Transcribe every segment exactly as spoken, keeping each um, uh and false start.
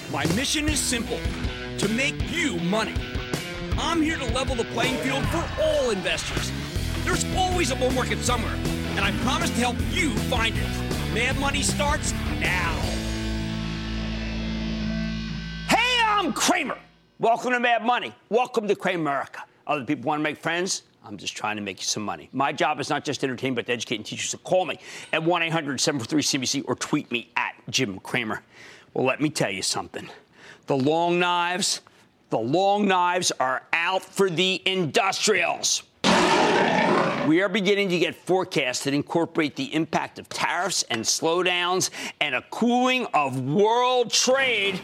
My mission is simple, to make you money. I'm here to level the playing field for all investors. There's always a bull market somewhere, and I promise to help you find it. Mad Money starts now. Hey, I'm Cramer. Welcome to Mad Money. Welcome to Cramerica. Other people want to make friends? I'm just trying to make you some money. My job is not just to entertain, but to educate and teach you. So call me at one eight hundred seven four three C B C or tweet me at Jim Cramer. Well, let me tell you something. The long knives, the long knives are out for the industrials. We are beginning to get forecasts that incorporate the impact of tariffs and slowdowns and a cooling of world trade.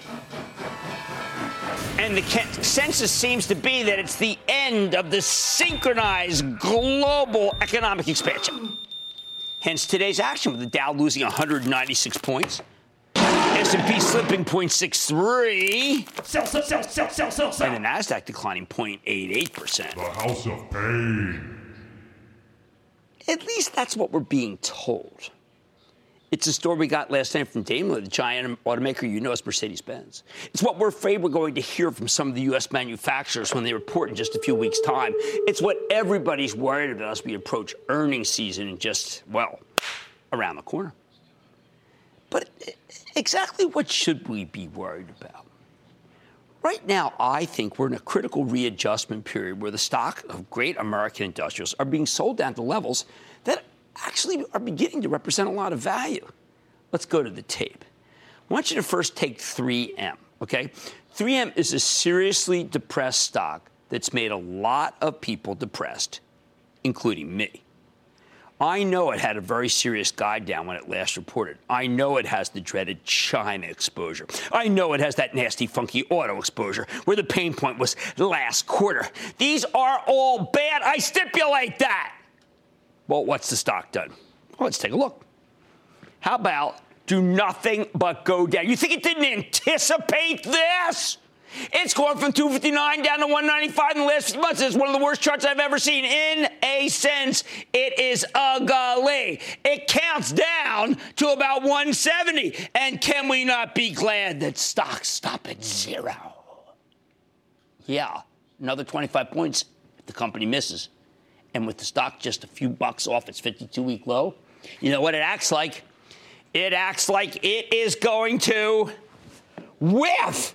And the consensus seems to be that it's the end of the synchronized global economic expansion. Hence today's action, with the Dow losing one hundred ninety-six points, S and P slipping zero point six three, sell, sell, sell, sell, sell, sell, sell, and the Nasdaq declining zero point eight eight percent. The House of Pain. At least that's what we're being told. It's a story we got last night from Daimler, the giant automaker you know as Mercedes-Benz. It's what we're afraid we're going to hear from some of the U S manufacturers when they report in just a few weeks' time. It's what everybody's worried about as we approach earnings season in just, well, around the corner. But exactly what should we be worried about? Right now, I think we're in a critical readjustment period where the stock of great American industrials are being sold down to levels that actually are beginning to represent a lot of value. Let's go to the tape. I want you to first take three M, okay? three M is a seriously depressed stock that's made a lot of people depressed, including me. I know it had a very serious guide down when it last reported. I know it has the dreaded China exposure. I know it has that nasty, funky auto exposure where the pain point was last quarter. These are all bad. I stipulate that. Well, what's the stock done? Well, let's take a look. How about do nothing but go down? You think it didn't anticipate this? It's gone from two fifty-nine down to one ninety-five in the last few months. It's one of the worst charts I've ever seen. In a sense, it is ugly. It counts down to about one seventy. And can we not be glad that stocks stop at zero? Yeah, another twenty-five points if the company misses. And with the stock just a few bucks off its fifty-two-week low, you know what it acts like? It acts like it is going to whiff.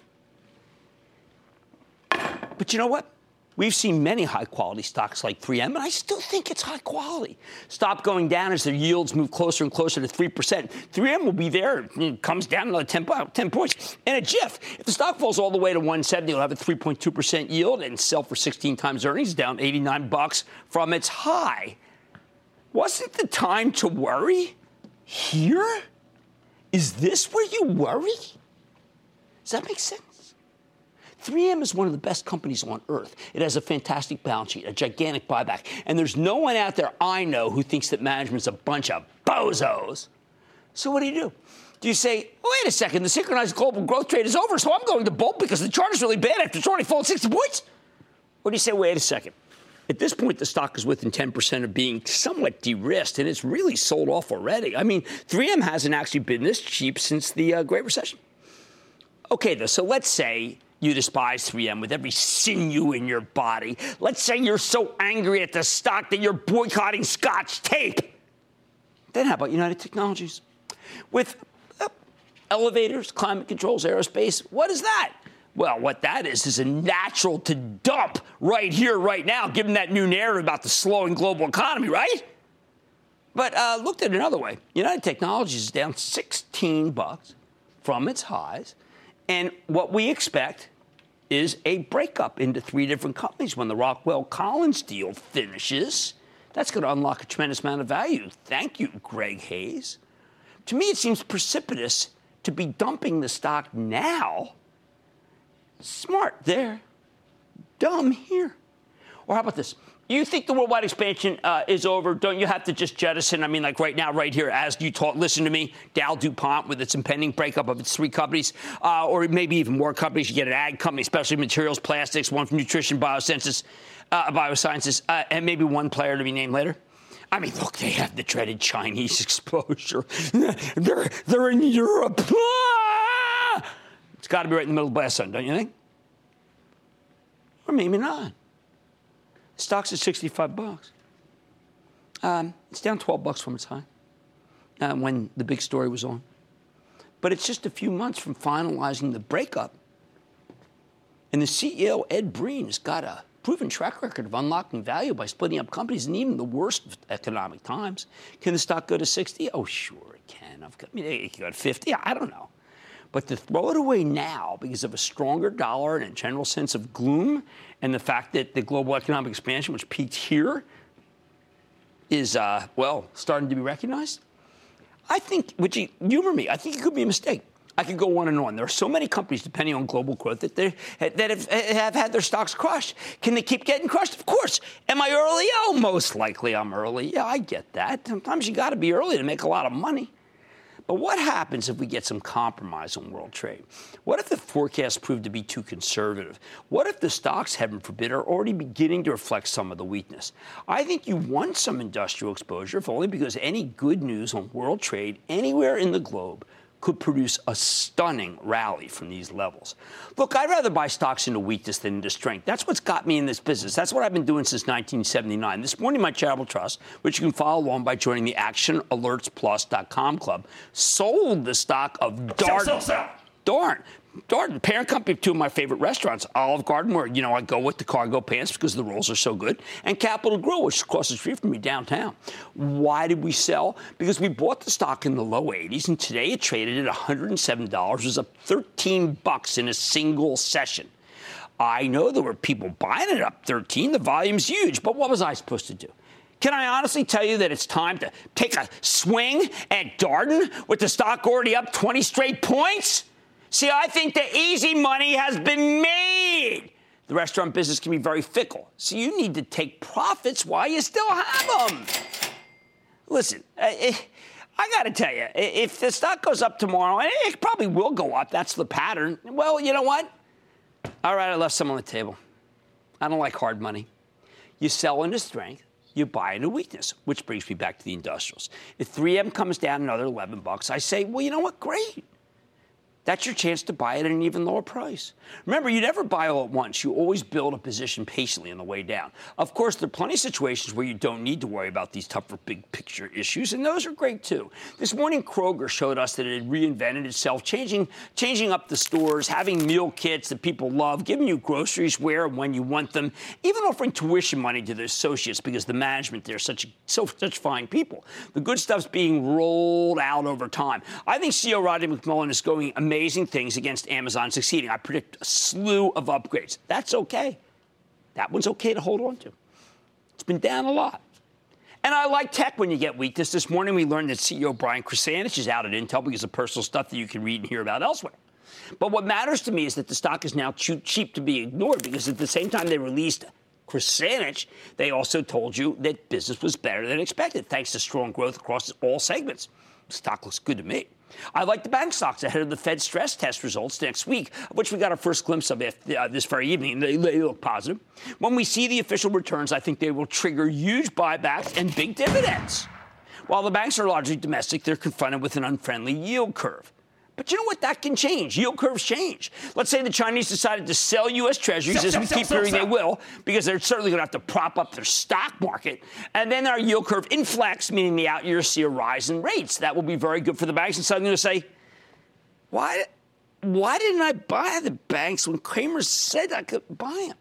But you know what? We've seen many high-quality stocks like three M, and I still think it's high quality. Stop going down as their yields move closer and closer to three percent. three M will be there. It comes down another ten, ten points in a jiff. If the stock falls all the way to one seventy, it'll have a three point two percent yield and sell for sixteen times earnings, down eighty-nine bucks from its high. Wasn't the time to worry here? Is this where you worry? Does that make sense? three M is one of the best companies on earth. It has a fantastic balance sheet, a gigantic buyback. And there's no one out there I know who thinks that management's a bunch of bozos. So what do you do? Do you say, wait a second, the synchronized global growth trade is over, so I'm going to bolt because the chart is really bad after it's already fallen sixty points? Or do you say, wait a second, at this point the stock is within ten percent of being somewhat de-risked, and it's really sold off already. I mean, three M hasn't actually been this cheap since the uh, Great Recession. Okay, though, so let's say you despise three M with every sinew in your body. Let's say you're so angry at the stock that you're boycotting Scotch tape. Then how about United Technologies? With uh, elevators, climate controls, aerospace, what is that? Well, what that is is a natural to dump right here, right now, given that new narrative about the slowing global economy, right? But uh, looked at it another way. United Technologies is down sixteen bucks from its highs. And what we expect is a breakup into three different companies when the Rockwell Collins deal finishes. That's going to unlock a tremendous amount of value. Thank you, Greg Hayes. To me, it seems precipitous to be dumping the stock now. Smart there, dumb here. Or how about this? You think the worldwide expansion uh, is over? Don't you have to just jettison? I mean, like right now, right here, as you talk, listen to me, Dow DuPont with its impending breakup of its three companies, uh, or maybe even more companies. You get an ag company, specialty materials, plastics, one from nutrition, biosciences, uh, biosciences, uh, and maybe one player to be named later. I mean, look, they have the dreaded Chinese exposure. they're, they're in Europe. Ah! It's got to be right in the middle of the blast zone, don't you think? Or maybe not. The stock's at sixty-five bucks. Um, it's down twelve bucks from its high uh, when the big story was on. But it's just a few months from finalizing the breakup. And the C E O, Ed Breen, has got a proven track record of unlocking value by splitting up companies in even the worst of economic times. Can the stock go to sixty? Oh, sure it can. I've got, I mean, it can go to fifty. I don't know. But to throw it away now because of a stronger dollar and a general sense of gloom and the fact that the global economic expansion, which peaked here, is, uh, well, starting to be recognized, I think, would you humor me, I think it could be a mistake. I could go on and on. There are so many companies depending on global growth that, they, that have, have had their stocks crushed. Can they keep getting crushed? Of course. Am I early? Oh, most likely I'm early. Yeah, I get that. Sometimes you got to be early to make a lot of money. But what happens if we get some compromise on world trade? What if the forecasts prove to be too conservative? What if the stocks, heaven forbid, are already beginning to reflect some of the weakness? I think you want some industrial exposure, if only because any good news on world trade anywhere in the globe could produce a stunning rally from these levels. Look, I'd rather buy stocks into weakness than into strength. That's what's got me in this business. That's what I've been doing since nineteen seventy-nine. This morning, my charitable trust, which you can follow along by joining the action alerts plus dot com club, sold the stock of Darden. Sell, sell, sell. Darn. Darden, parent company of two of my favorite restaurants, Olive Garden, where, you know, I go with the cargo pants because the rolls are so good, and Capital Grill, which is across the street from me downtown. Why did we sell? Because we bought the stock in the low eighties, and today it traded at one hundred seven dollars. It was up thirteen bucks in a single session. I know there were people buying it up thirteen. The volume's huge, but what was I supposed to do? Can I honestly tell you that it's time to take a swing at Darden with the stock already up twenty straight points? See, I think the easy money has been made. The restaurant business can be very fickle, so you need to take profits while you still have them. Listen, I, I got to tell you, if the stock goes up tomorrow, and it probably will go up, that's the pattern, well, you know what? All right, I left some on the table. I don't like hard money. You sell into strength. You buy into weakness, which brings me back to the industrials. If three M comes down another eleven bucks, I say, well, you know what? Great. That's your chance to buy it at an even lower price. Remember, you never buy all at once. You always build a position patiently on the way down. Of course, there are plenty of situations where you don't need to worry about these tougher big picture issues, and those are great too. This morning, Kroger showed us that it had reinvented itself, changing, changing up the stores, having meal kits that people love, giving you groceries where and when you want them, even offering tuition money to the associates because the management there are such, so, such fine people. The good stuff's being rolled out over time. I think C E O Rodney McMullen is going amazing. Amazing things against Amazon succeeding. I predict a slew of upgrades. That's okay. That one's okay to hold on to. It's been down a lot. And I like tech when you get weakness. This morning we learned that C E O Brian Krzanich is out at Intel because of personal stuff that you can read and hear about elsewhere. But what matters to me is that the stock is now too cheap to be ignored because at the same time they released Krzanich, they also told you that business was better than expected thanks to strong growth across all segments. The stock looks good to me. I like the bank stocks ahead of the Fed stress test results next week, which we got our first glimpse of uh, this very evening. They, they look positive. When we see the official returns, I think they will trigger huge buybacks and big dividends. While the banks are largely domestic, they're confronted with an unfriendly yield curve. But you know what? That can change. Yield curves change. Let's say the Chinese decided to sell U S Treasuries, sell, as we sell, keep sell, hearing sell. They will, because they're certainly going to have to prop up their stock market. And then our yield curve inflects, meaning the out years see a rise in rates. That will be very good for the banks. And suddenly they'll say, why, why didn't I buy the banks when Cramer said I could buy them?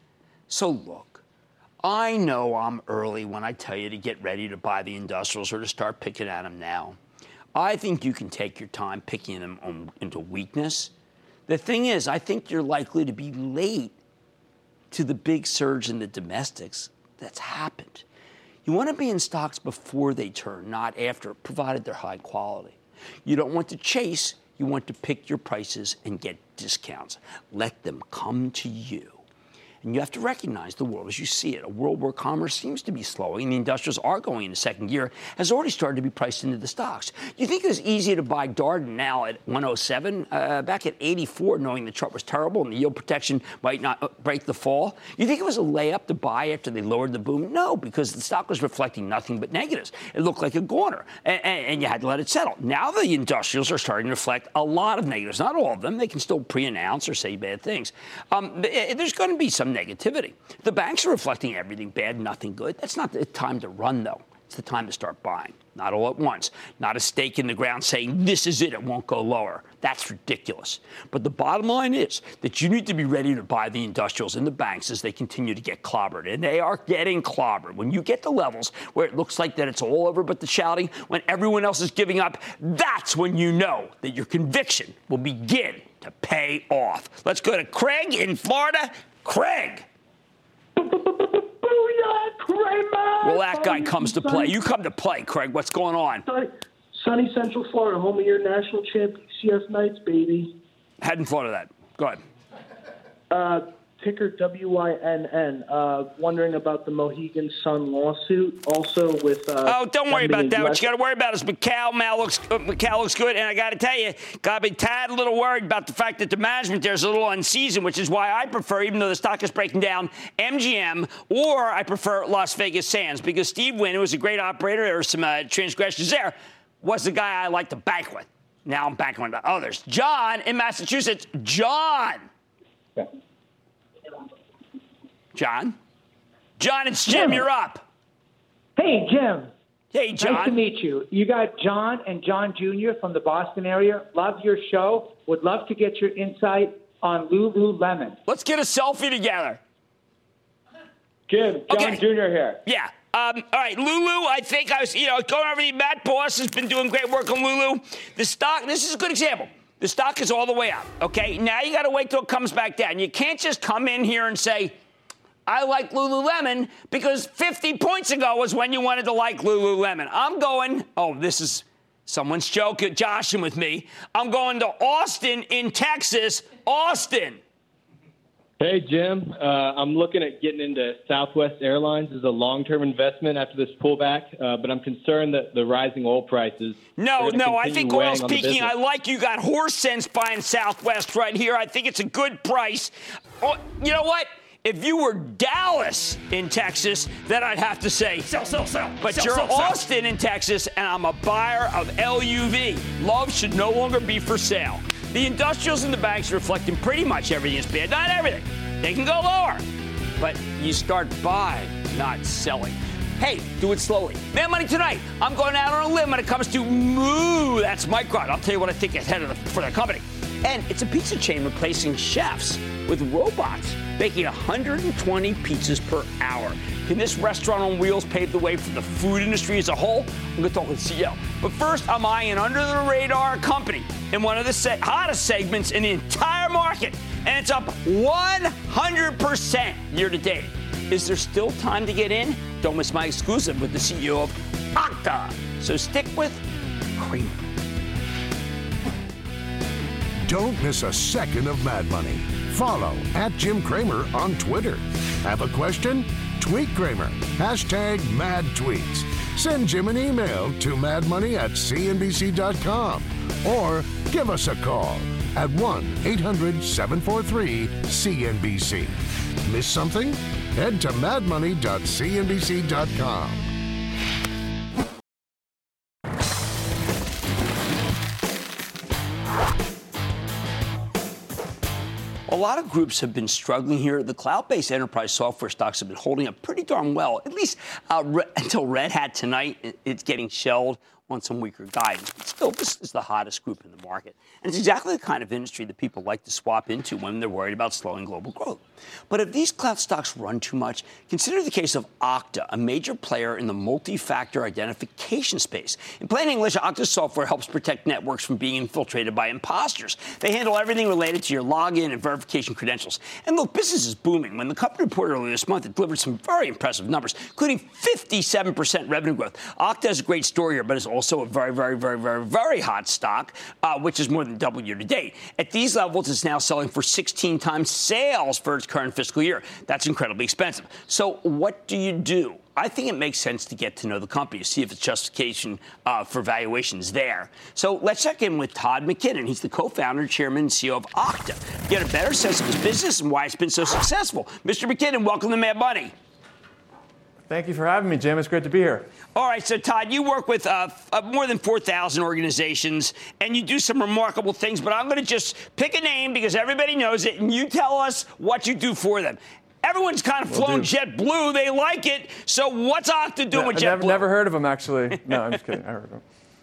So look, I know I'm early when I tell you to get ready to buy the industrials or to start picking at them now. I think you can take your time picking them on, into weakness. The thing is, I think you're likely to be late to the big surge in the domestics that's happened. You want to be in stocks before they turn, not after, provided they're high quality. You don't want to chase. You want to pick your prices and get discounts. Let them come to you. And you have to recognize the world as you see it. A world where commerce seems to be slowing and the industrials are going into second gear has already started to be priced into the stocks. You think it was easier to buy Darden now at one oh seven, uh, back at eighty-four, knowing the chart was terrible and the yield protection might not break the fall? You think it was a layup to buy after they lowered the boom? No, because the stock was reflecting nothing but negatives. It looked like a goner, and, and, and you had to let it settle. Now the industrials are starting to reflect a lot of negatives. Not all of them. They can still pre-announce or say bad things. Um, there's going to be some negativity. The banks are reflecting everything bad, nothing good. That's not the time to run, though. It's the time to start buying. Not all at once. Not a stake in the ground saying, this is it, it won't go lower. That's ridiculous. But the bottom line is that you need to be ready to buy the industrials and the banks as they continue to get clobbered. And they are getting clobbered. When you get to levels where it looks like that it's all over but the shouting, when everyone else is giving up, that's when you know that your conviction will begin to pay off. Let's go to Craig in Florida. Craig. Well, that guy comes to play. You come to play, Craig. What's going on? Sunny Central Florida, home of your national champ C S Knights, baby. Hadn't thought of that. Go ahead. Uh, ticker W Y N N. Uh, wondering about the Mohegan Sun lawsuit. Also with. Uh, oh, don't worry about that. What you got to worry about is Macau. Mal looks, uh, Macau looks good, and I got to tell you, got to be tad a little worried about the fact that the management there is a little unseasoned, which is why I prefer, even though the stock is breaking down, M G M, or I prefer Las Vegas Sands, because Steve Wynn, who was a great operator, there were some uh, transgressions there, was the guy I like to bank with. Now I'm banking on others. John in Massachusetts. John. Yeah. John? John, it's Jim. Jim. You're up. Hey, Jim. Hey, John. Nice to meet you. You got John and John Junior from the Boston area. Love your show. Would love to get your insight on Lululemon. Let's get a selfie together. Jim, John okay. Junior here. Yeah. Um, all right, Lulu, I think I was, you know, going over the Matt Boss has been doing great work on Lulu. The stock, this is a good example. The stock is all the way up, okay? Now you got to wait till it comes back down. You can't just come in here and say, I like Lululemon, because fifty points ago was when you wanted to like Lululemon. I'm going, oh, this is someone's joking, joshing with me. I'm going to Austin in Texas. Austin. Hey, Jim. Uh, I'm looking at getting into Southwest Airlines as a long-term investment after this pullback, uh, but I'm concerned that the rising oil prices. No, no, I think oil's peaking. I like you got horse sense buying Southwest right here. I think it's a good price. Oh, you know what? If you were Dallas in Texas, then I'd have to say, sell, sell, sell. But sell, you're sell, Austin sell. in Texas, and I'm a buyer of L U V. Love should no longer be for sale. The industrials and the banks are reflecting pretty much everything is bad. Not everything. They can go lower. But you start buying, not selling. Hey, do it slowly. Mad Money tonight. I'm going out on a limb when it comes to Moo. That's Micron. I'll tell you what I think ahead of the, for the company. And it's a pizza chain replacing chefs with robots, making one hundred twenty pizzas per hour. Can this restaurant on wheels pave the way for the food industry as a whole? I'm going to talk with the C E O. But first, I'm eyeing an under-the-radar company in one of the se- hottest segments in the entire market, and it's up one hundred percent year-to-date. Is there still time to get in? Don't miss my exclusive with the C E O of Okta. So stick with Cramer. Don't miss a second of Mad Money. Follow at Jim Cramer on Twitter. Have a question? Tweet Cramer. Hashtag Mad Tweets. Send Jim an email to madmoney at c n b c dot com or give us a call at one eight hundred seven four three C N B C. Miss something? Head to mad money dot c n b c dot com. A lot of groups have been struggling here. The cloud-based enterprise software stocks have been holding up pretty darn well, at least uh, re- until Red Hat tonight. It's getting shelled on some weaker guidance. But still, this is the hottest group in the market. And it's exactly the kind of industry that people like to swap into when they're worried about slowing global growth. But if these cloud stocks run too much, consider the case of Okta, a major player in the multi-factor identification space. In plain English, Okta's software helps protect networks from being infiltrated by imposters. They handle everything related to your login and verification credentials. And look, business is booming. When the company reported earlier this month, it delivered some very impressive numbers, including fifty-seven percent revenue growth. Okta has a great story here, but it's also a very, very, very, very, very hot stock, uh, which is more than double year to date. At these levels, it's now selling for sixteen times sales for its current fiscal year. That's incredibly expensive. So what do you do? I think it makes sense to get to know the company, to see if its justification uh, for valuation is there. So let's check in with Todd McKinnon. He's the co-founder, chairman, and C E O of Okta. Get a better sense of his business and why it's been so successful. Mister McKinnon, welcome to Mad Money. Thank you for having me, Jim. It's great to be here. All right, so Todd, you work with uh, uh, more than four thousand organizations, and you do some remarkable things, but I'm going to just pick a name because everybody knows it, and you tell us what you do for them. Everyone's kind of flown JetBlue. They like it. So what's Okta doing no, with JetBlue? Never, never heard of them, actually. No, I'm just kidding. I heard of them.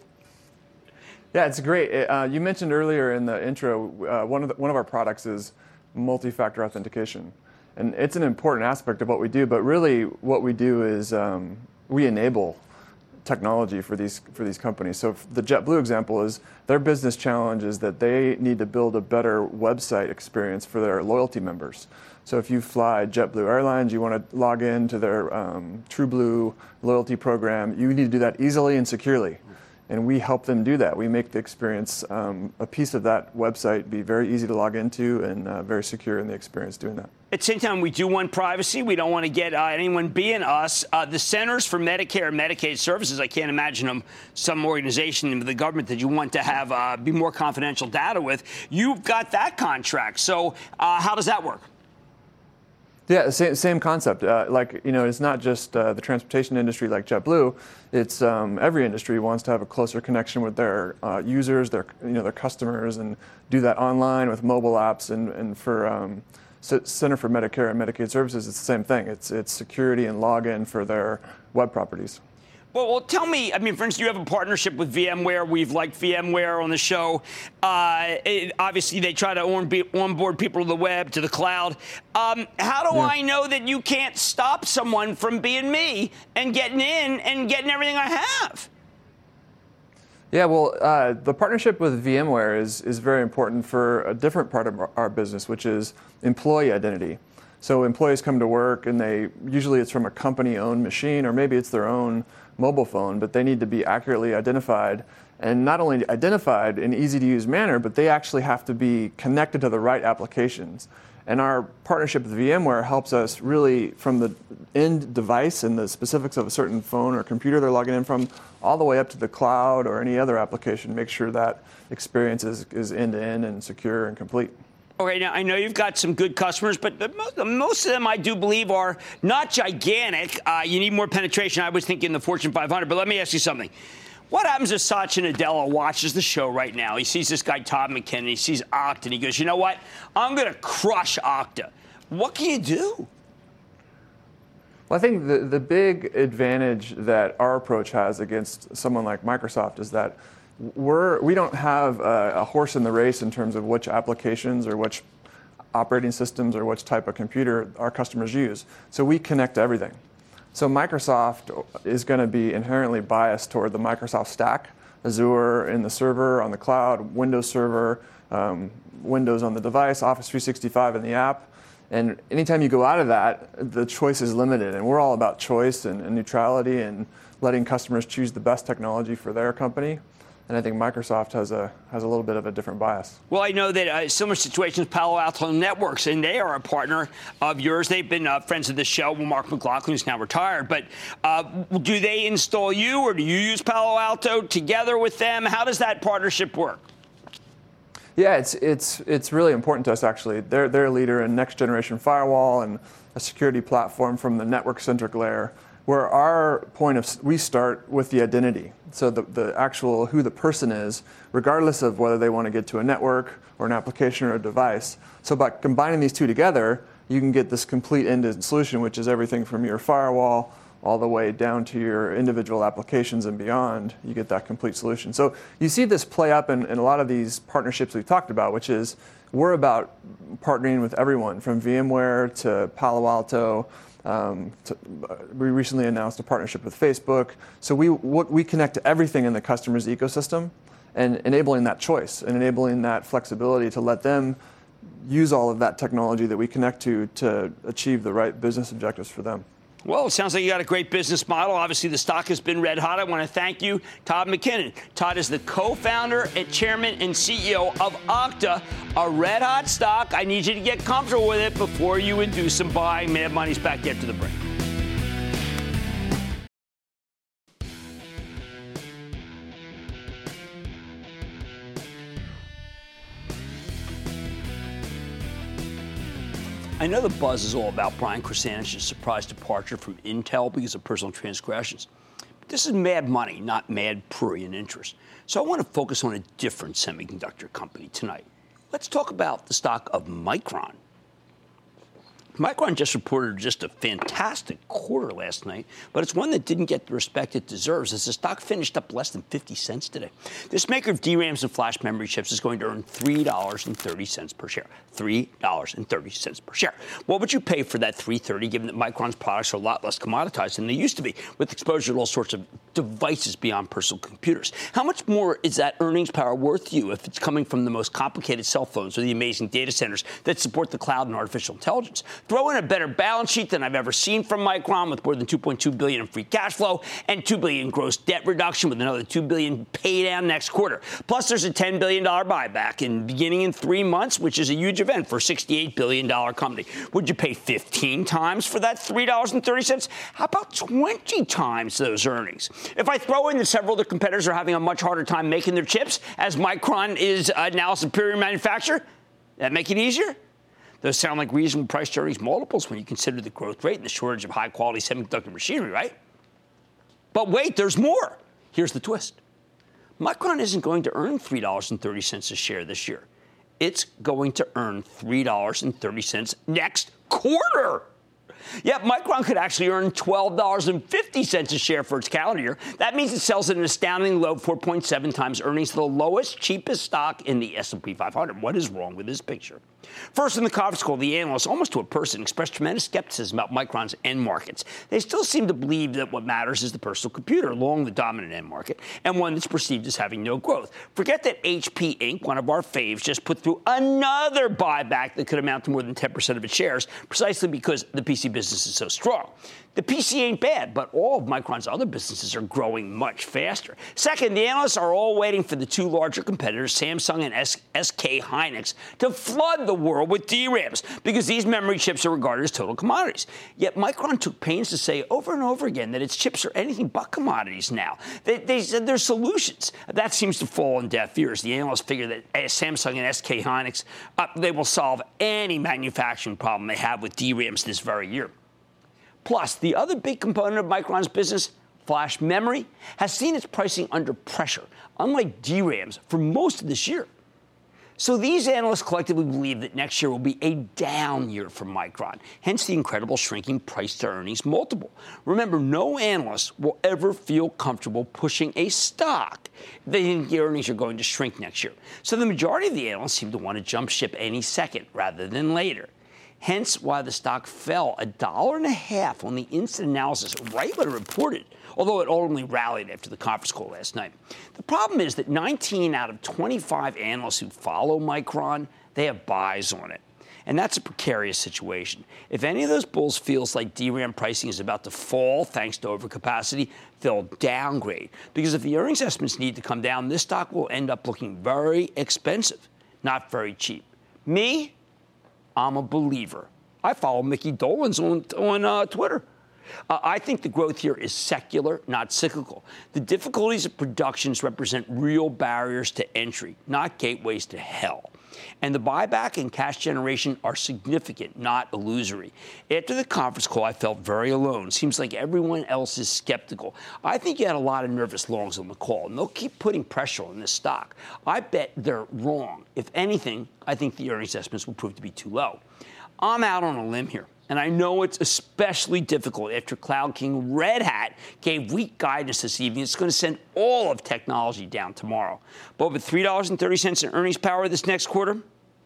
Yeah, it's great. Uh, you mentioned earlier in the intro, uh, one of the, one of our products is multi-factor authentication. And it's an important aspect of what we do, but really what we do is um, we enable technology for these for these companies. So the JetBlue example is their business challenge is that they need to build a better website experience for their loyalty members. So if you fly JetBlue Airlines, you want to log in to their um, TrueBlue loyalty program, you need to do that easily and securely. And we help them do that. We make the experience, um, a piece of that website be very easy to log into and uh, very secure in the experience doing that. At the same time, we do want privacy. We don't want to get uh, anyone being us. Uh, the Centers for Medicare and Medicaid Services, I can't imagine them, some organization in the government that you want to have uh, be more confidential data with. You've got that contract. So uh, how does that work? Yeah, same, same concept. Uh, like, you know, it's not just uh, the transportation industry like JetBlue. It's um, every industry wants to have a closer connection with their uh, users, their you know their customers, and do that online with mobile apps. And, and for um, Center for Medicare and Medicaid Services, it's the same thing. It's it's security and login for their web properties. Well, well, tell me, I mean, for instance, you have a partnership with VMware. We've liked VMware on the show. Uh, it, obviously, they try to on, onboard people to the web, to the cloud. Um, how do yeah. I know that you can't stop someone from being me and getting in and getting everything I have? Yeah, well, uh, the partnership with VMware is, is very important for a different part of our, our business, which is employee identity. So employees come to work, and they usually it's from a company-owned machine, or maybe it's their own mobile phone, but they need to be accurately identified, and not only identified in an easy-to-use manner, but they actually have to be connected to the right applications. And our partnership with VMware helps us really, from the end device and the specifics of a certain phone or computer they're logging in from, all the way up to the cloud or any other application, make sure that experience is, is end-to-end and secure and complete. Okay, now I know you've got some good customers, but most of them, I do believe, are not gigantic. Uh, you need more penetration. I was thinking the Fortune five hundred, but let me ask you something. What happens if Satya Nadella watches the show right now? He sees this guy, Todd McKinnon, he sees Okta, and he goes, you know what? I'm going to crush Okta. What can you do? Well, I think the, the big advantage that our approach has against someone like Microsoft is that We're, we don't have a, a horse in the race in terms of which applications or which operating systems or which type of computer our customers use. So we connect to everything. So Microsoft is going to be inherently biased toward the Microsoft stack, Azure in the server, on the cloud, Windows Server, um, Windows on the device, Office three sixty-five in the app. And anytime you go out of that, the choice is limited. And we're all about choice and, and neutrality and letting customers choose the best technology for their company. And I think Microsoft has a has a little bit of a different bias. Well, I know that uh, similar situations, Palo Alto Networks, and they are a partner of yours. They've been uh, friends of the show. Well, Mark McLaughlin, who's now retired. But uh, do they install you, or do you use Palo Alto together with them? How does that partnership work? Yeah, it's it's it's really important to us, actually. They're, they're a leader in next-generation firewall and a security platform from the network-centric layer, where our point of, we start with the identity. So the, the actual, who the person is, regardless of whether they want to get to a network or an application or a device. So by combining these two together, you can get this complete end-to-end solution, which is everything from your firewall all the way down to your individual applications and beyond. You get that complete solution. So you see this play up in, in a lot of these partnerships we've talked about, which is we're about partnering with everyone from VMware to Palo Alto. Um, to, uh, we recently announced a partnership with Facebook. So we we connect to everything in the customer's ecosystem and enabling that choice and enabling that flexibility to let them use all of that technology that we connect to to achieve the right business objectives for them. Well, it sounds like you got a great business model. Obviously, the stock has been red hot. I want to thank you, Todd McKinnon. Todd is the co-founder and chairman and C E O of Okta, a red hot stock. I need you to get comfortable with it before you would do some buying. Mad Money's back after the break. I know the buzz is all about Brian Krzanich's surprise departure from Intel because of personal transgressions. But this is mad money, not mad prurient interest. So I want to focus on a different semiconductor company tonight. Let's talk about the stock of Micron. Micron just reported just a fantastic quarter last night, but it's one that didn't get the respect it deserves as the stock finished up less than fifty cents today. This maker of D RAMs and flash memory chips is going to earn three dollars and thirty cents per share. three dollars and thirty cents per share. What would you pay for that three dollars and thirty cents given that Micron's products are a lot less commoditized than they used to be, with exposure to all sorts of devices beyond personal computers? How much more is that earnings power worth to you if it's coming from the most complicated cell phones or the amazing data centers that support the cloud and artificial intelligence? Throw in a better balance sheet than I've ever seen from Micron, with more than two point two billion dollars in free cash flow and two billion dollars gross debt reduction, with another two billion dollars pay down next quarter. Plus, there's a ten billion dollars buyback in beginning in three months, which is a huge event for a sixty-eight billion dollars company. Would you pay fifteen times for that three dollars and thirty cents? How about twenty times those earnings? If I throw in that several of the competitors are having a much harder time making their chips, as Micron is uh, now a superior manufacturer, that make it easier? Those sound like reasonable price to earnings multiples when you consider the growth rate and the shortage of high-quality semiconductor machinery, right? But wait, there's more. Here's the twist. Micron isn't going to earn three dollars and thirty cents a share this year. It's going to earn three dollars and thirty cents next quarter. Yet Micron could actually earn twelve dollars and fifty cents a share for its calendar year. That means it sells at an astounding low four point seven times earnings, the lowest, cheapest stock in the S and P five hundred. What is wrong with this picture? First, in the conference call, the analysts, almost to a person, expressed tremendous skepticism about Micron's end markets. They still seem to believe that what matters is the personal computer, along the dominant end market, and one that's perceived as having no growth. Forget that H P Incorporated, one of our faves, just put through another buyback that could amount to more than ten percent of its shares, precisely because the P C business is so strong. The P C ain't bad, but all of Micron's other businesses are growing much faster. Second, the analysts are all waiting for the two larger competitors, Samsung and S K Hynix, to flood the world with D RAMs, because these memory chips are regarded as total commodities. Yet Micron took pains to say over and over again that its chips are anything but commodities now. They, they said they're solutions. That seems to fall on deaf ears. The analysts figure that Samsung and S K Hynix, uh, they will solve any manufacturing problem they have with D RAMs this very year. Plus, the other big component of Micron's business, flash memory, has seen its pricing under pressure, unlike D RAMs, for most of this year. So these analysts collectively believe that next year will be a down year for Micron, hence the incredible shrinking price-to-earnings multiple. Remember, no analyst will ever feel comfortable pushing a stock if they think the earnings are going to shrink next year. So the majority of the analysts seem to want to jump ship any second rather than later. Hence why the stock fell a dollar and a half on the instant analysis right when it reported, although it ultimately rallied after the conference call last night. The problem is that nineteen out of twenty-five analysts who follow Micron, they have buys on it. And that's a precarious situation. If any of those bulls feels like D RAM pricing is about to fall thanks to overcapacity, they'll downgrade. Because if the earnings estimates need to come down, this stock will end up looking very expensive, not very cheap. Me? I'm a believer. I follow Mickey Dolenz on, on uh, Twitter. Uh, I think the growth here is secular, not cyclical. The difficulties of productions represent real barriers to entry, not gateways to hell. And the buyback and cash generation are significant, not illusory. After the conference call, I felt very alone. Seems like everyone else is skeptical. I think you had a lot of nervous longs on the call, and they'll keep putting pressure on this stock. I bet they're wrong. If anything, I think the earnings estimates will prove to be too low. I'm out on a limb here. And I know it's especially difficult after Cloud King Red Hat gave weak guidance this evening. It's going to send all of technology down tomorrow. But with three dollars and thirty cents in earnings power this next quarter,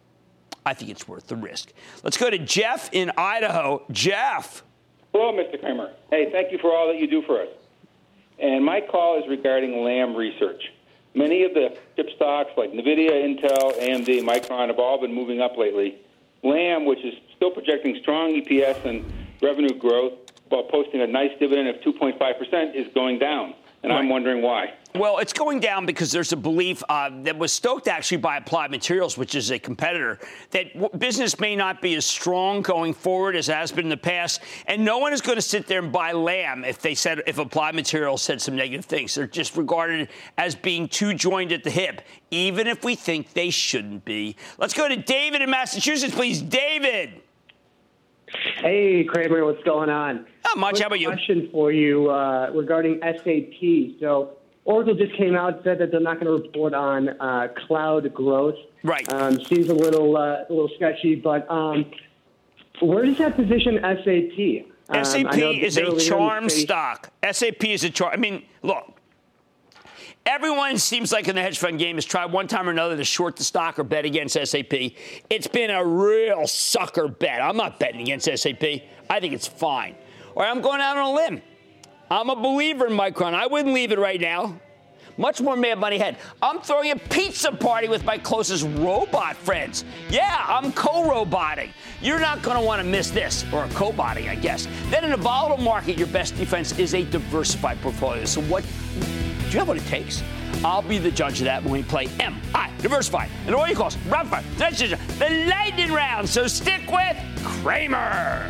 I think it's worth the risk. Let's go to Jeff in Idaho. Jeff. Hello, Mister Cramer. Hey, thank you for all that you do for us. And my call is regarding Lam Research. Many of the chip stocks like NVIDIA, Intel, A M D, Micron have all been moving up lately. Lam, which is still projecting strong E P S and revenue growth, while posting a nice dividend of two point five percent, is going down. And right. I'm wondering why. Well, it's going down because there's a belief uh, that was stoked actually by Applied Materials, which is a competitor, that w- business may not be as strong going forward as it has been in the past. And no one is going to sit there and buy Lam if they said if Applied Materials said some negative things. They're just regarded as being too joined at the hip, even if we think they shouldn't be. Let's go to David in Massachusetts, please. David. Hey, Cramer, what's going on? Not much. Quick How about you? Question for you uh, regarding S A P. So Oracle just came out and said that they're not going to report on uh, cloud growth. Right. Um, seems a little uh, a little sketchy, but um, where does that position S A P? Um, S A P is a charm stock. S A P is a charm. I mean, look. Everyone seems like in the hedge fund game has tried one time or another to short the stock or bet against S A P. It's been a real sucker bet. I'm not betting against S A P. I think it's fine. All right, I'm going out on a limb. I'm a believer in Micron. I wouldn't leave it right now. Much more Mad Money ahead. I'm throwing a pizza party with my closest robot friends. Yeah, I'm co-roboting. You're not going to want to miss this, or co-botting, I guess. Then in a volatile market, your best defense is a diversified portfolio. So what... Do you have what it takes? I'll be the judge of that when we play M I Diversified. And all you calls, rapid fire, that's just the lightning round. So stick with Cramer.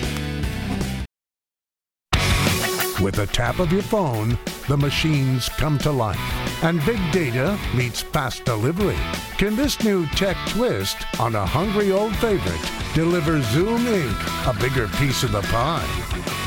With the tap of your phone, the machines come to life. And big data meets fast delivery. Can this new tech twist on a hungry old favorite deliver Zoom Incorporated a bigger piece of the pie?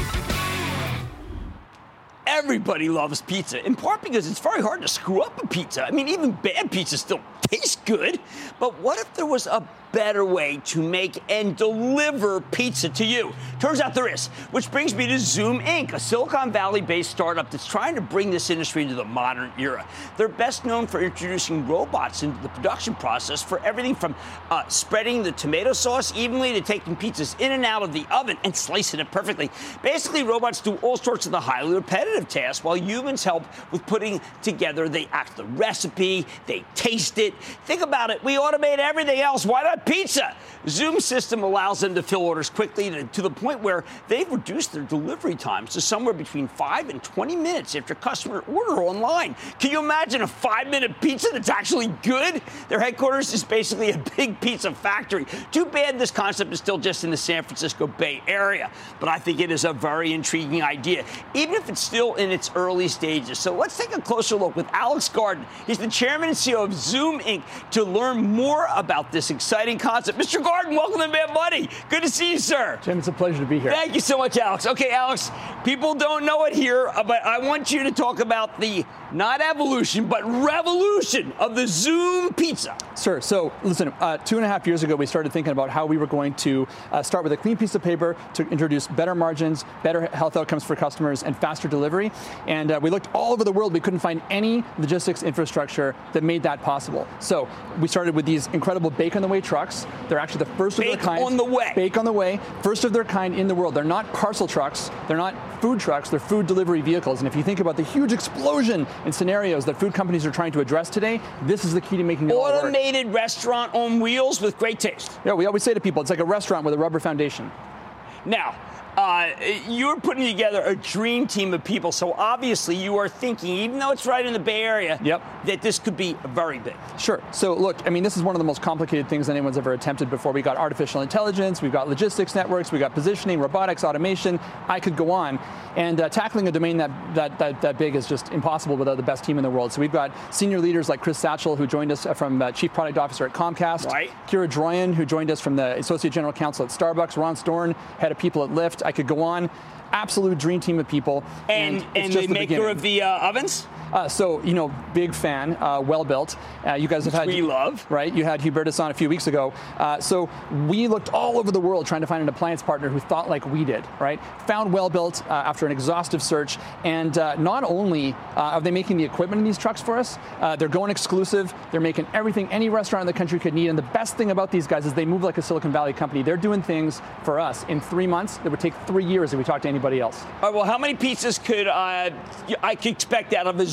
Everybody loves pizza, in part because it's very hard to screw up a pizza. I mean, even bad pizza still tastes good. But what if there was a better way to make and deliver pizza to you? Turns out there is, which brings me to Zoom Incorporated, a Silicon Valley-based startup that's trying to bring this industry into the modern era. They're best known for introducing robots into the production process for everything from uh, spreading the tomato sauce evenly to taking pizzas in and out of the oven and slicing it perfectly. Basically, robots do all sorts of the highly repetitive tasks while humans help with putting together. They act the recipe, they taste it. Think about it. We automate everything else. Why not pizza? Zoom system allows them to fill orders quickly to, to the point where they've reduced their delivery times to somewhere between five and twenty minutes after customer order online. Can you imagine a five-minute pizza that's actually good? Their headquarters is basically a big pizza factory. Too bad this concept is still just in the San Francisco Bay Area, but I think it is a very intriguing idea, even if it's still in its early stages. So let's take a closer look with Alex Garden. He's the chairman and C E O of Zoom Incorporated to learn more about this exciting concept. Mister Garden, welcome to Mad Money. Good to see you, sir. Jim, it's a pleasure to be here. Thank you so much, Alex. Okay, Alex, people don't know it here, but I want you to talk about the not evolution, but revolution of the Zoom pizza. Sure. So, listen, uh, two and a half years ago, we started thinking about how we were going to uh, start with a clean piece of paper to introduce better margins, better health outcomes for customers, and faster delivery. And uh, we looked all over the world. We couldn't find any logistics infrastructure that made that possible. So we started with these incredible Bake on the Way trucks. They're actually the first Bake of their kind. on the way. Bake on the Way. First of their kind in the world. They're not parcel trucks. They're not food trucks. They're food delivery vehicles. And if you think about the huge explosion in scenarios that food companies are trying to address today, this is the key to making it all work. Automated restaurant on wheels with great taste. Yeah, we always say to people, it's like a restaurant with a rubber foundation. Now, uh, you're putting together a dream team of people, so obviously you are thinking, even though it's right in the Bay Area, yep. that this could be very big. Sure. So look, I mean, this is one of the most complicated things anyone's ever attempted before. We got artificial intelligence, we've got logistics networks, we got positioning, robotics, automation. I could go on. And uh, tackling a domain that, that, that, that big is just impossible without the best team in the world. So we've got senior leaders like Chris Satchel, who joined us from uh, Chief Product Officer at Comcast. Right. Kira Droyan, who joined us from the Associate General Counsel at Starbucks. Ron Storn, head of people at Lyft. I could go on. Absolute dream team of people. And, and, and the, the maker beginning. of the uh, ovens? Uh, so, you know, big fan, uh, well built. Uh, you guys have Which had. we love. Right? You had Hubertus on a few weeks ago. Uh, so we looked all over the world trying to find an appliance partner who thought like we did, right? Found well built uh, after an exhaustive search. And uh, not only uh, are they making the equipment in these trucks for us, uh, they're going exclusive. They're making everything any restaurant in the country could need. And the best thing about these guys is they move like a Silicon Valley company. They're doing things for us in three months that would take three years if we talked to anybody else. All right, well, how many pizzas could uh, I could expect out of a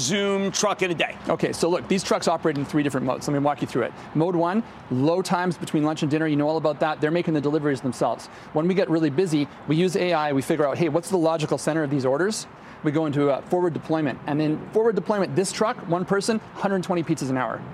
Zoom truck in a day? Okay, so look, these trucks operate in three different modes. Let me walk you through it. Mode one, low times between lunch and dinner. You know all about that. They're making the deliveries themselves. When we get really busy, we use A I. We figure out, hey, what's the logical center of these orders? We go into uh, forward deployment. And in forward deployment, this truck, one person, one hundred twenty pizzas an hour.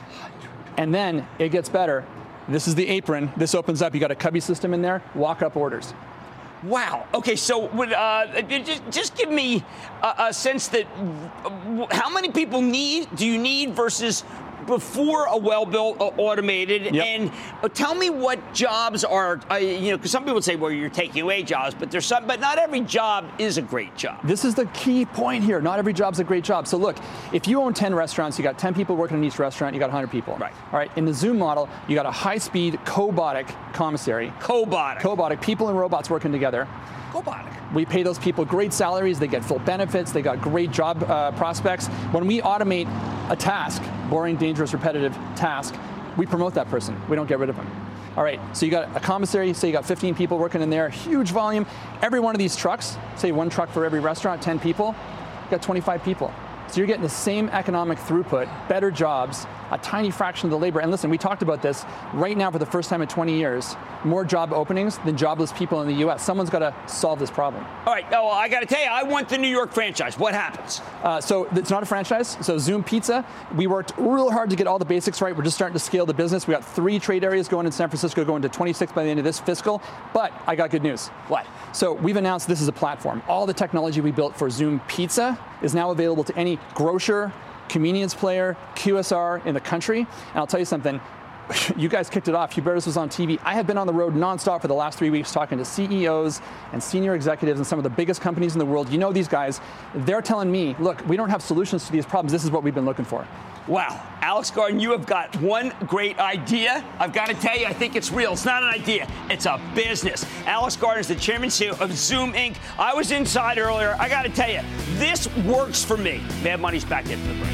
And then it gets better. This is the apron. This opens up. You got a cubby system in there. Walk up orders. Wow. Okay, so would, uh, just, just give me a, a sense that how many people need do you need versus before a well-built, uh, automated, yep. and uh, tell me what jobs are, uh, you know, because some people say, well, you're taking away jobs, but there's some, but not every job is a great job. This is the key point here. Not every job's a great job. So look, if you own ten restaurants, you got ten people working in each restaurant, you got one hundred people. Right. All right. In the Zoom model, you got a high-speed cobotic commissary. Cobotic. Cobotic. People and robots working together. Cobotic. We pay those people great salaries. They get full benefits. They got great job uh, prospects. When we automate a task, boring, dangerous, repetitive task, we promote that person. We don't get rid of them. All right, so you got a commissary, say you got fifteen people working in there, huge volume. Every one of these trucks, say one truck for every restaurant, ten people, you got twenty-five people. So you're getting the same economic throughput, better jobs, a tiny fraction of the labor. And listen, we talked about this right now for the first time in twenty years. More job openings than jobless people in the U S. Someone's got to solve this problem. All right. Oh, well, I got to tell you, I want the New York franchise. What happens? Uh, so it's not a franchise. So Zoom Pizza, we worked real hard to get all the basics right. We're just starting to scale the business. We got three trade areas going in San Francisco, going to twenty-six by the end of this fiscal. But I got good news. What? So we've announced this is a platform. All the technology we built for Zoom Pizza is now available to any grocer, convenience player, Q S R in the country. And I'll tell you something, you guys kicked it off. Hubertus was on T V. I have been on the road nonstop for the last three weeks talking to C E Os and senior executives and some of the biggest companies in the world. You know these guys. They're telling me, look, we don't have solutions to these problems. This is what we've been looking for. Wow. Alex Garden, you have got one great idea. I've got to tell you, I think it's real. It's not an idea. It's a business. Alex Garden is the chairman and C E O of Zoom Incorporated. I was inside earlier. I got to tell you, this works for me. Mad Money's back into the break.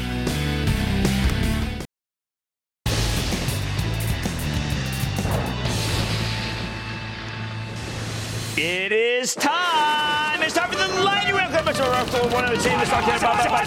It is time. It's time for the lightning round. One of the teams talking about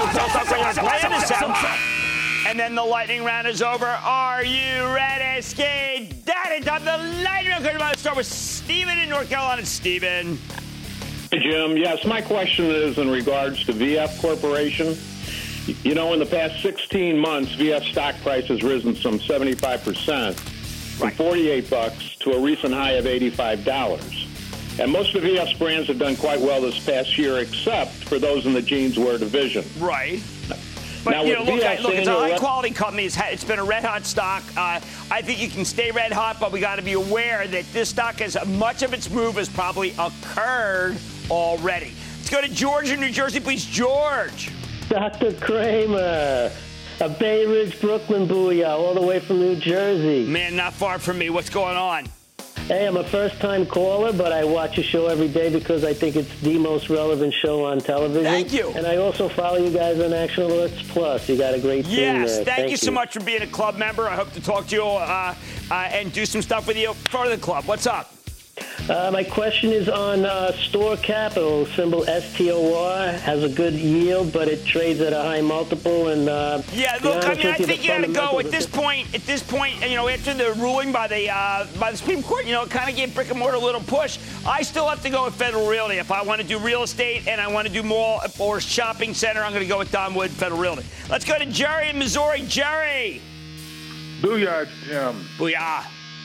and then the lightning round is over. Are you ready, Ski Daddy? Time the lightning round. Let's start with Stephen in North Carolina. Stephen. Hey, Jim. Yes, my question is in regards to V F Corporation. You know, in the past sixteen months, V F stock price has risen some seventy-five percent from forty-eight bucks to a recent high of eighty-five dollars. And most of V F's brands have done quite well this past year, except for those in the jeanswear division. Right. But, now, you know, look, I, look it's a high-quality company. It's, it's been a red-hot stock. Uh, I think it can stay red-hot, but we got to be aware that this stock, has much of its move has probably occurred already. Let's go to George in New Jersey, please. George. Doctor Kramer. A Bay Ridge, Brooklyn booyah, all the way from New Jersey. Man, not far from me. What's going on? Hey, I'm a first-time caller, but I watch your show every day because I think it's the most relevant show on television. Thank you. And I also follow you guys on Action Alerts Plus. You got a great team there. Yes, thank, thank you, you so much for being a club member. I hope to talk to you uh, uh, and do some stuff with you for the club. What's up? Uh, my question is on uh, Store Capital, symbol S T O R, has a good yield, but it trades at a high multiple. And uh, yeah, look, I mean, I think you got to go at this point. At this point, you know, after the ruling by the uh, by the Supreme Court, you know, it kind of gave brick and mortar a little push. I still have to go with Federal Realty. If I want to do real estate and I want to do mall or shopping center, I'm going to go with Don Wood, Federal Realty. Let's go to Jerry in Missouri. Jerry. Booyah, Jim. Booyah.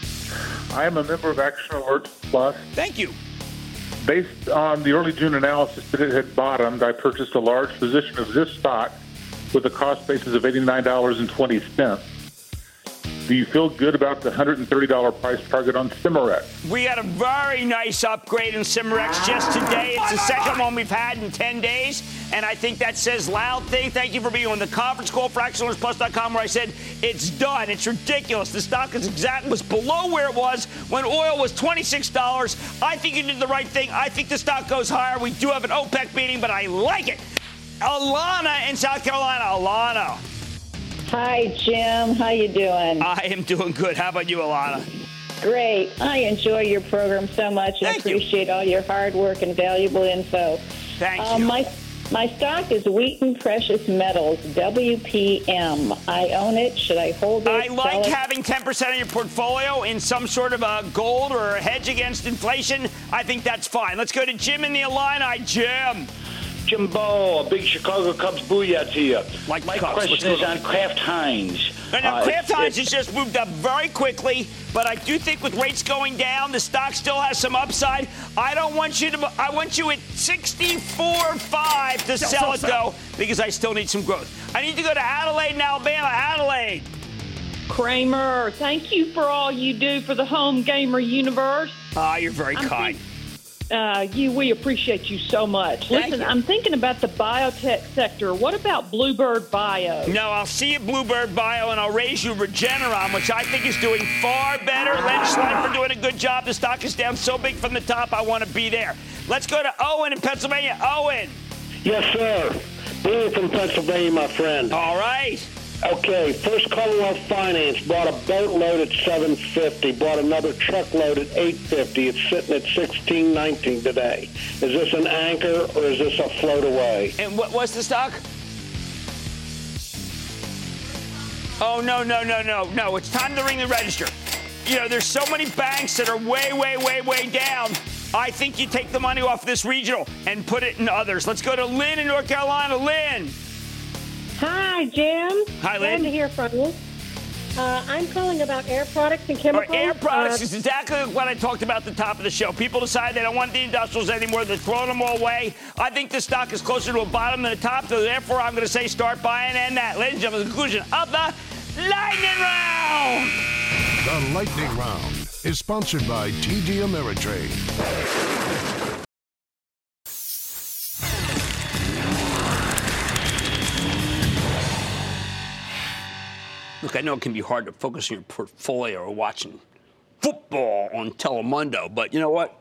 I am a member of Action Alerts Plus. Thank you. Based on the early June analysis that it had bottomed, I purchased a large position of this stock with a cost basis of eighty-nine dollars and twenty cents. Do you feel good about the one hundred thirty dollars price target on Cimarex? We had a very nice upgrade in Cimarex just today. It's the second one we've had in ten days, and I think that says loud thing. Thank you for being on the conference call for action alerts plus dot com where I said it's done. It's ridiculous. The stock is exact was below where it was when oil was twenty-six dollars. I think you did the right thing. I think the stock goes higher. We do have an OPEC meeting, but I like it. Alana in South Carolina. Alana. Hi, Jim. How you doing? I am doing good. How about you, Alana? Great. I enjoy your program so much and Thank appreciate you. all your hard work and valuable info. Thank um, you. My My stock is Wheaton Precious Metals, W P M. I own it. Should I hold it? I like it? having ten percent of your portfolio in some sort of a gold or a hedge against inflation. I think that's fine. Let's go to Jim in the Illini. Jim. Jimbo, a big Chicago Cubs booyah to you. Like My Cubs. question is on Kraft Heinz. No, no, Uh, Kraft it- Heinz it- has just moved up very quickly, but I do think with rates going down, the stock still has some upside. I don't want you to. I want you at sixty-four five to Sell, sell sell, it sell. though, because I still need some growth. I need to go to Adelaide in Alabama. Adelaide. Kramer, thank you for all you do for the home gamer universe. Ah, you're very I'm kind. think- uh, you, we appreciate you so much. Thank Listen, you. I'm thinking about the biotech sector. What about Bluebird Bio? No, I'll see you Bluebird Bio, and I'll raise you Regeneron, which I think is doing far better. Len Schleifer doing a good job. The stock is down so big from the top, I want to be there. Let's go to Owen in Pennsylvania. Owen. Yes, sir. Being from Pennsylvania, my friend. All right. Okay, First Commonwealth Finance bought a boatload at seven fifty, bought another truckload at eight fifty. It's sitting at sixteen nineteen today. Is this an anchor or is this a float away? And what was the stock? Oh, no, no, no, no, no. It's time to ring the register. You know, there's so many banks that are way, way, way, way down. I think you take the money off this regional and put it in others. Let's go to Lynn in North Carolina. Lynn. Hi, Jim. Hi, Lynn. Glad to hear from you. Uh, I'm calling about Air Products and Or Chemicals. Air Products Uh, is exactly what I talked about at the top of the show. People decide they don't want the industrials anymore. They're throwing them all away. I think the stock is closer to a bottom than a top, so therefore I'm going to say start buying and that. Ladies and gentlemen, the conclusion of the Lightning Round. The Lightning Round is sponsored by T D Ameritrade. Look, I know it can be hard to focus on your portfolio or watching football on Telemundo, but you know what?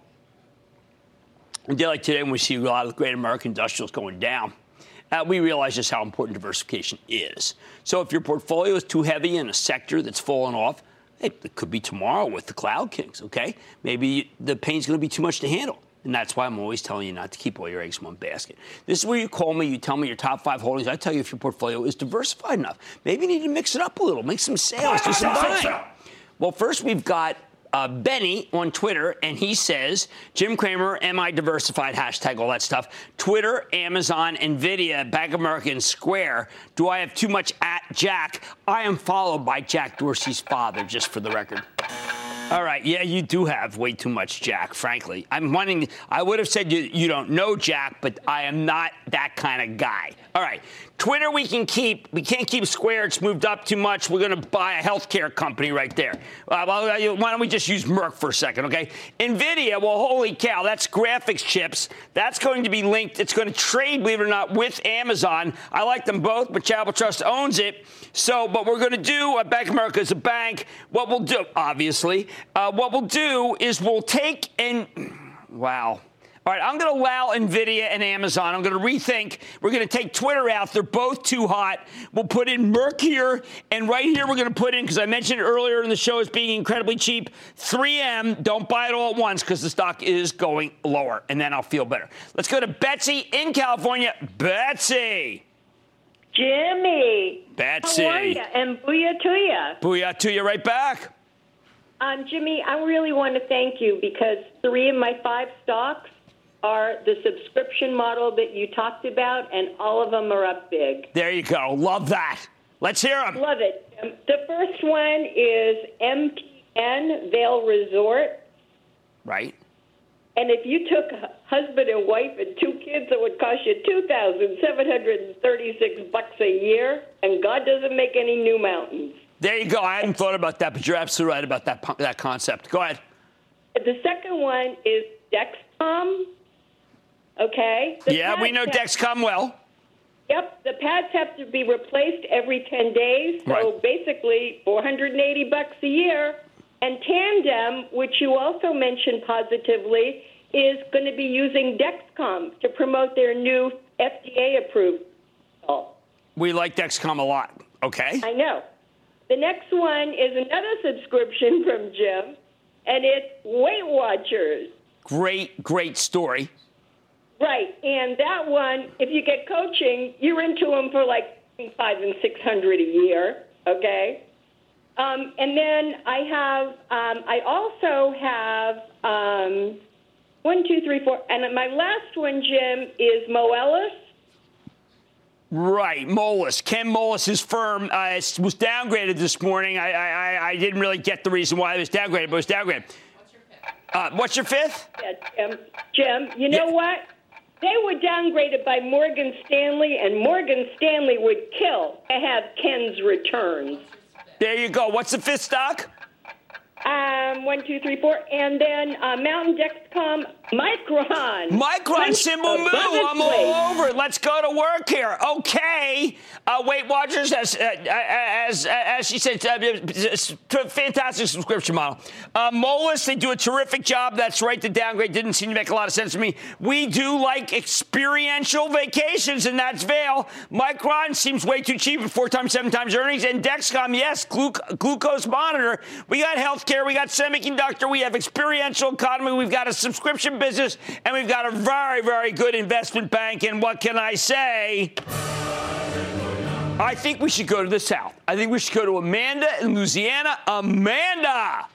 A day like today, when we see a lot of great American industrials going down, uh, we realize just how important diversification is. So if your portfolio is too heavy in a sector that's fallen off, hey, it could be tomorrow with the Cloud Kings, okay? Maybe the pain's going to be too much to handle. And that's why I'm always telling you not to keep all your eggs in one basket. This is where you call me, you tell me your top five holdings. I tell you if your portfolio is diversified enough. Maybe you need to mix it up a little, make some sales, do some buying. Well, first we've got uh, Benny on Twitter, and he says, Jim Cramer, am I diversified? Hashtag all that stuff. Twitter, Amazon, NVIDIA, Bank of America, and Square. Do I have too much at Jack? I am followed by Jack Dorsey's father, just for the record. All right, yeah, you do have way too much Jack, frankly. I'm wanting, I would have said you, you don't know Jack, but I am not that kind of guy. All right, Twitter we can keep. We can't keep Square. It's moved up too much. We're going to buy a healthcare company right there. Uh, well, why don't we just use Merck for a second, okay? NVIDIA, well, holy cow, that's graphics chips. That's going to be linked. It's going to trade, believe it or not, with Amazon. I like them both, but Chapel Trust owns it. So, but we're going to do, uh, Bank of America is a bank. What we'll do, obviously, uh, what we'll do is we'll take and, wow. All right, I'm going to allow NVIDIA and Amazon. I'm going to rethink. We're going to take Twitter out. They're both too hot. We'll put in Merck here, and right here we're going to put in, because I mentioned it earlier in the show as being incredibly cheap, three M. Don't buy it all at once because the stock is going lower, and then I'll feel better. Let's go to Betsy in California. Betsy. Jimmy. Betsy. How are you? And booyah to you. Booyah to you right back. Um, Jimmy, I really want to thank you because three of my five stocks are the subscription model that you talked about, and all of them are up big. There you go. Love that. Let's hear them. Love it. Um, the first one is M T N Vail Resort. Right. And if you took a husband and wife and two kids, it would cost you two thousand seven hundred thirty-six bucks a year, and God doesn't make any new mountains. There you go. I hadn't thought about that, but you're absolutely right about that, that concept. Go ahead. The second one is Dexcom. Okay? The yeah, we know have, Dexcom well. Yep. The pads have to be replaced every ten days, so right. basically four hundred eighty bucks a year. And Tandem, which you also mentioned positively, is going to be using Dexcom to promote their new F D A-approved. We like Dexcom a lot. Okay. I know. The next one is another subscription from Jim, and it's Weight Watchers. Great, great story. Right, and that one, if you get coaching, you're into them for like five and six hundred a year. Okay, um, and then I have, um, I also have um, one, two, three, four, and my last one, Jim, is Moelis. Right, Moelis. Ken Moelis' firm uh, was downgraded this morning. I, I I didn't really get the reason why it was downgraded, but it was downgraded. What's your fifth? Uh, what's your fifth? Yeah, Jim. Jim, you know yeah. what? They were downgraded by Morgan Stanley, and Morgan Stanley would kill to have Ken's returns. There you go. What's the fifth stock? Um, one, two, three, four, and then uh, Mountain Dexcom, Micron. Micron, symbol moo. I'm all over it. Let's go to work here. Okay. Uh, Weight Watchers, as, uh, as, as she said, uh, fantastic subscription model. Uh, Moelis, they do a terrific job. That's right. The downgrade didn't seem to make a lot of sense to me. We do like experiential vacations, and that's Vail. Micron seems way too cheap at four times, seven times earnings. And Dexcom, yes, gluc- glucose monitor. We got healthcare. We got semiconductor, we have experiential economy, we've got a subscription business, and we've got a very, very good investment bank. And what can I say? I think we should go to the South. I think we should go to Amanda in Louisiana. Amanda!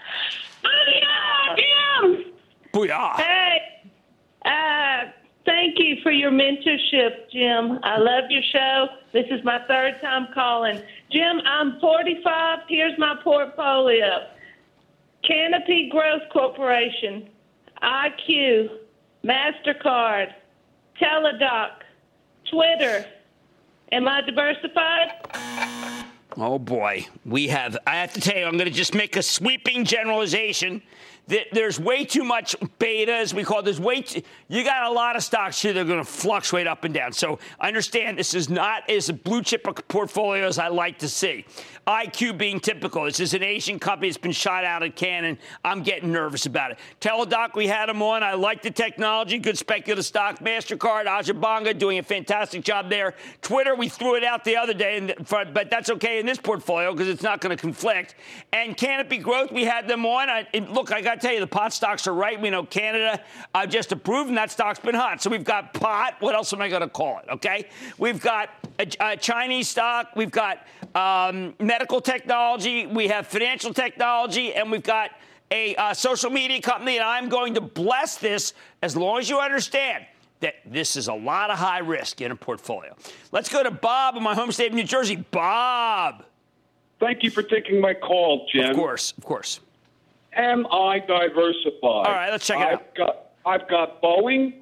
Booyah, Jim! Booyah! Hey, uh, thank you for your mentorship, Jim. I love your show. This is my third time calling. Jim, I'm forty-five. Here's my portfolio. Canopy Growth Corporation, I Q, MasterCard, Teladoc, Twitter. Am I diversified? Oh, boy. We have, I have to tell you, I'm going to just make a sweeping generalization. There's way too much beta, as we call it. There's way too, you got a lot of stocks here that are going to fluctuate up and down. So I understand this is not as a blue chip portfolio as I like to see. I Q being typical. This is an Asian company that's been shot out at Canon. I'm getting nervous about it. Teladoc, we had them on. I like the technology. Good speculative stock. MasterCard, Ajabanga doing a fantastic job there. Twitter, we threw it out the other day, and for, but that's okay in this portfolio because it's not going to conflict. And Canopy Growth, we had them on. I, look, I got to tell you, the pot stocks are right. We know Canada uh, just approved, and that stock's been hot. So we've got pot. What else am I going to call it, okay? We've got a, a Chinese stock. We've got um, medical technology. We have financial technology. And we've got a uh, social media company. And I'm going to bless this as long as you understand that this is a lot of high risk in a portfolio. Let's go to Bob in my home state of New Jersey. Bob. Thank you for taking my call, Jim. Of course, of course. Am I diversified? All right, let's check it I've out. Got, I've got Boeing,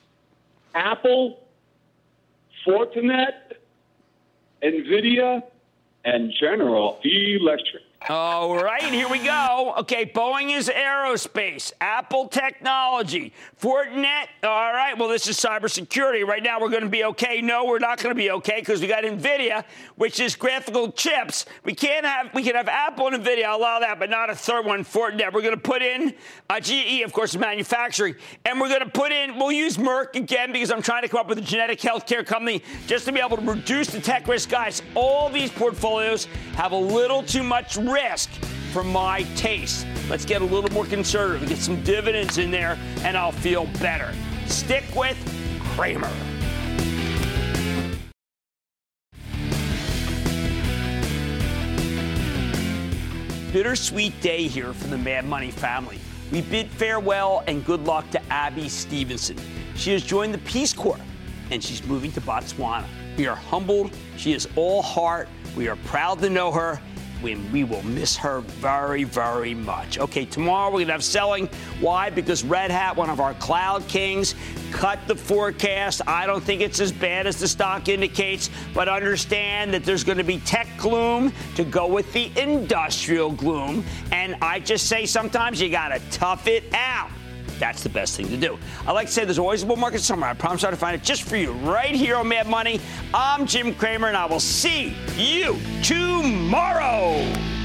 Apple, Fortinet, NVIDIA, and General Electric. All right, here we go. Okay, Boeing is aerospace. Apple technology. Fortinet. All right, well, this is cybersecurity. Right now, we're going to be okay. No, we're not going to be okay because we got NVIDIA, which is graphical chips. We can't have, we can have Apple and NVIDIA. I'll allow that, but not a third one, Fortinet. We're going to put in uh, G E, of course, is manufacturing. And we're going to put in, we'll use Merck again because I'm trying to come up with a genetic healthcare company just to be able to reduce the tech risk. Guys, all these portfolios have a little too much risk for my taste. Let's get a little more conservative, get some dividends in there, and I'll feel better. Stick with Cramer. Bittersweet day here for the Mad Money family. We bid farewell and good luck to Abby Stevenson. She has joined the Peace Corps, and she's moving to Botswana. We are humbled. She is all heart. We are proud to know her. When we will miss her very, very much. Okay, tomorrow we're going to have selling. Why? Because Red Hat, one of our cloud kings, cut the forecast. I don't think it's as bad as the stock indicates, but understand that there's going to be tech gloom to go with the industrial gloom. And I just say sometimes you got to tough it out. That's the best thing to do. I like to say there's always a bull market somewhere. I promise I'll find it just for you right here on Mad Money. I'm Jim Cramer, and I will see you tomorrow.